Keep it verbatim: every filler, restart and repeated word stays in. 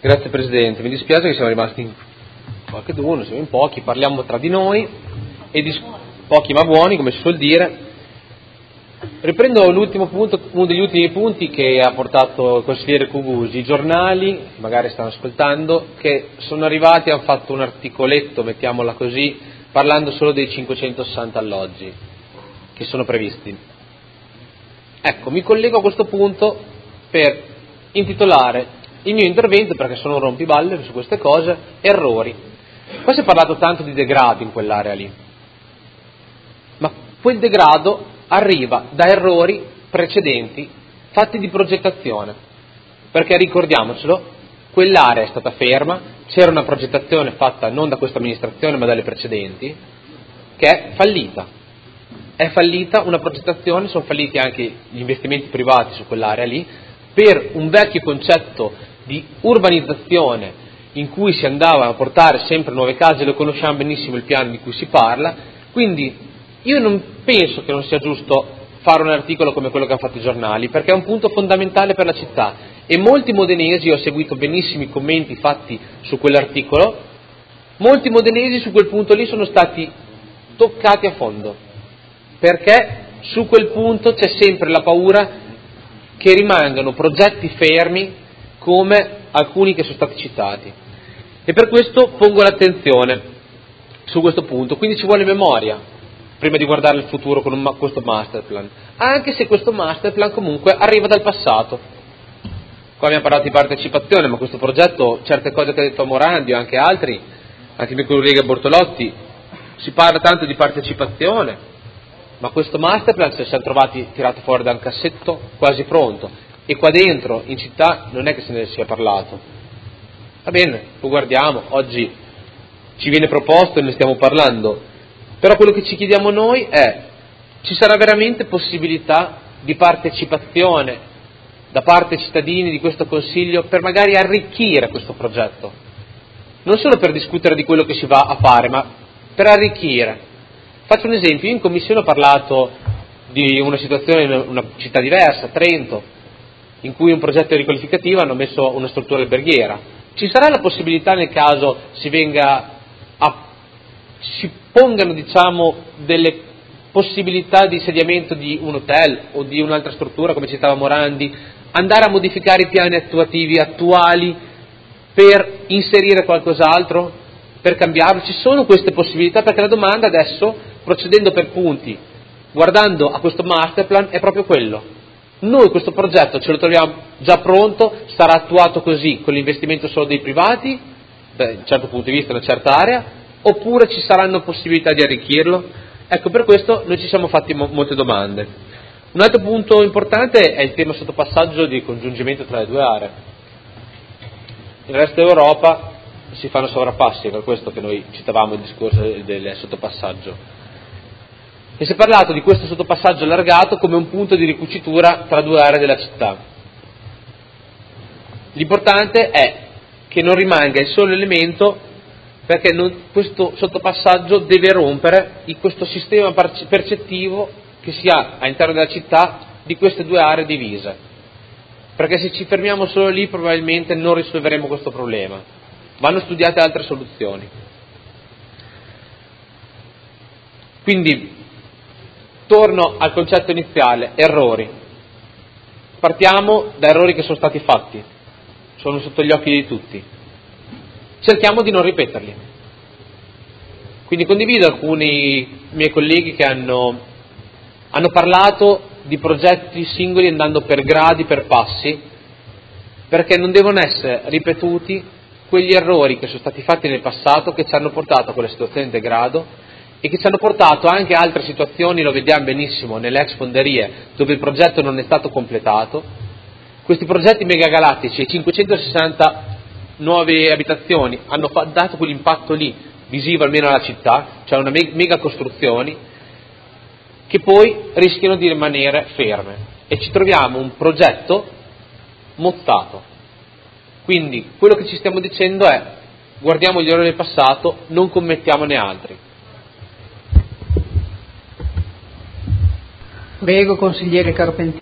Grazie Presidente, mi dispiace che siamo rimasti in qualche uno, siamo in pochi, parliamo tra di noi, e dis- pochi ma buoni, come si suol dire. Riprendo l'ultimo punto, uno degli ultimi punti che ha portato il consigliere Cugusi. I giornali, magari stanno ascoltando, che sono arrivati e hanno fatto un articoletto, mettiamola così, parlando solo dei cinquecentosessanta alloggi che sono previsti. Ecco, mi collego a questo punto per intitolare il mio intervento, perché sono un rompiballe su queste cose, errori. Poi si è parlato tanto di degrado in quell'area lì, ma quel degrado arriva da errori precedenti fatti di progettazione, perché ricordiamocelo, quell'area è stata ferma, c'era una progettazione fatta non da questa amministrazione ma dalle precedenti, che è fallita. È fallita una progettazione, sono falliti anche gli investimenti privati su quell'area lì, per un vecchio concetto di urbanizzazione in cui si andava a portare sempre nuove case, lo conosciamo benissimo il piano di cui si parla, quindi io non penso che non sia giusto fare un articolo come quello che hanno fatto i giornali, perché è un punto fondamentale per la città, e molti modenesi, ho seguito benissimo i commenti fatti su quell'articolo, molti modenesi su quel punto lì sono stati toccati a fondo, perché su quel punto c'è sempre la paura che rimangano progetti fermi come alcuni che sono stati citati, e per questo pongo l'attenzione su questo punto. Quindi ci vuole memoria prima di guardare il futuro con un, questo master plan, anche se questo master plan comunque arriva dal passato. Qua abbiamo parlato di partecipazione, ma questo progetto, certe cose che ha detto Morandi o anche altri, anche il mio collega Bortolotti, si parla tanto di partecipazione, ma questo master plan ci siamo trovati tirato fuori da un cassetto quasi pronto, e qua dentro in città non è che se ne sia parlato. Va bene, lo guardiamo, oggi ci viene proposto e ne stiamo parlando, però quello che ci chiediamo noi è: ci sarà veramente possibilità di partecipazione da parte dei cittadini di questo Consiglio per magari arricchire questo progetto? Non solo per discutere di quello che si va a fare, ma per arricchire. Faccio un esempio: io in commissione ho parlato di una situazione in una città diversa, Trento, in cui un progetto riqualificativo hanno messo una struttura alberghiera. Ci sarà la possibilità, nel caso si venga a, si pongano diciamo delle possibilità di insediamento di un hotel o di un'altra struttura, come citava Morandi, andare a modificare i piani attuativi attuali per inserire qualcos'altro, per cambiarlo? Ci sono queste possibilità, perché la domanda adesso, procedendo per punti, guardando a questo master plan, è proprio quello. Noi questo progetto ce lo troviamo già pronto, sarà attuato così, con l'investimento solo dei privati, da un certo punto di vista, una certa area, oppure ci saranno possibilità di arricchirlo? Ecco, per questo noi ci siamo fatti mo- molte domande. Un altro punto importante è il tema sottopassaggio di congiungimento tra le due aree. Nel resto d'Europa si fanno sovrappassi, è per questo che noi citavamo il discorso del sottopassaggio. E si è parlato di questo sottopassaggio allargato come un punto di ricucitura tra due aree della città. L'importante è che non rimanga il solo elemento, perché non, questo sottopassaggio deve rompere in questo sistema percettivo che si ha all'interno della città di queste due aree divise, perché se ci fermiamo solo lì probabilmente non risolveremo questo problema. Vanno studiate altre soluzioni. Quindi torno al concetto iniziale: errori. Partiamo da errori che sono stati fatti, sono sotto gli occhi di tutti, cerchiamo di non ripeterli. Quindi condivido alcuni miei colleghi che hanno, hanno parlato di progetti singoli andando per gradi, per passi, perché non devono essere ripetuti quegli errori che sono stati fatti nel passato, che ci hanno portato a quella situazione di degrado e che ci hanno portato anche a altre situazioni. Lo vediamo benissimo nelle ex fonderie, dove il progetto non è stato completato. Questi progetti megagalattici e cinquecentosessanta nuove abitazioni hanno dato quell'impatto lì, visivo almeno alla città, cioè una mega costruzioni, che poi rischiano di rimanere ferme, e ci troviamo un progetto mozzato. Quindi quello che ci stiamo dicendo è: guardiamo gli errori del passato, non commettiamone altri. Prego, consigliere Carpentier.